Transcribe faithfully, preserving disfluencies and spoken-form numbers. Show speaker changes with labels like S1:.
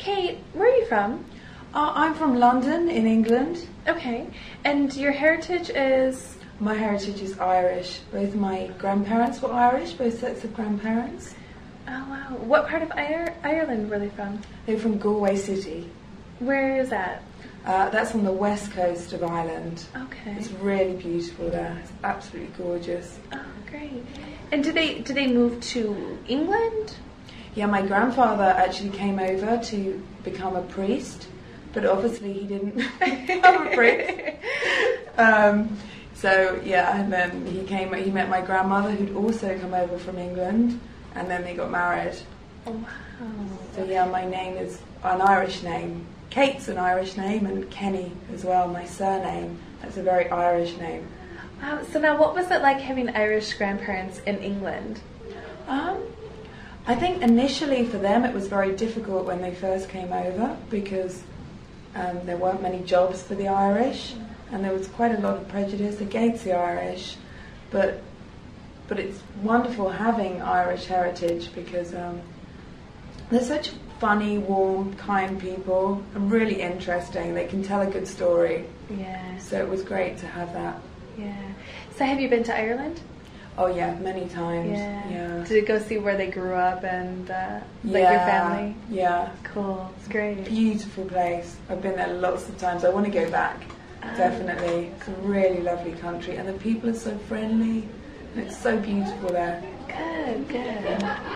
S1: Kate, where are you from?
S2: Uh, I'm from London in England.
S1: Okay. And your heritage is?
S2: My heritage is Irish. Both my grandparents were Irish, both sets of grandparents.
S1: Oh, wow. What part of Ir- Ireland were they from?
S2: They're from Galway City.
S1: Where is that?
S2: Uh, that's on the west coast of Ireland.
S1: Okay.
S2: It's really beautiful there. It's absolutely gorgeous.
S1: Oh, great. And did they did they move to England?
S2: Yeah, my grandfather actually came over to become a priest, but obviously he didn't become a priest. Um, so yeah, and then he came. He met my grandmother, who'd also come over from England, and then they got married.
S1: Oh, wow.
S2: So yeah, my name is an Irish name. Kate's an Irish name, and Kenny as well, my surname. That's a very Irish name.
S1: Wow. So now, what was it like having Irish grandparents in England?
S2: Um, I think initially for them it was very difficult when they first came over because um, there weren't many jobs for the Irish, and there was quite a lot of prejudice against the Irish. But but it's wonderful having Irish heritage because um, they're such funny, warm, kind people and really interesting. They can tell a good story.
S1: Yeah.
S2: So it was great to have that.
S1: Yeah. So have you been to Ireland?
S2: Oh yeah, many times.
S1: Yeah.
S2: Yeah.
S1: Did you go see where they grew up and uh, like
S2: yeah,
S1: your family?
S2: Yeah.
S1: Cool. It's great.
S2: Beautiful place. I've been there lots of times. I want to go back.
S1: Oh,
S2: Definitely. It's a really lovely country and the people are so friendly and it's so beautiful there.
S1: Good, good.